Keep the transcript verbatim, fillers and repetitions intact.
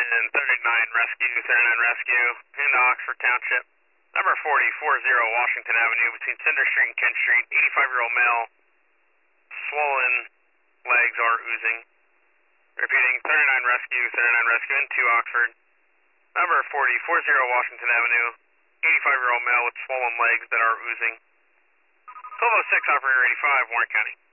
and thirty-nine Rescue, thirty-nine Rescue, into Oxford Township. Number forty, forty Washington Avenue between Cinder Street and Kent Street. eighty-five-year-old male, swollen legs are oozing. Repeating, thirty-nine Rescue, thirty-nine Rescue, into Oxford. Number forty, forty Washington Avenue, eighty-five-year-old male with swollen legs that are oozing. twelve oh six, operator eighty-five, Warren County.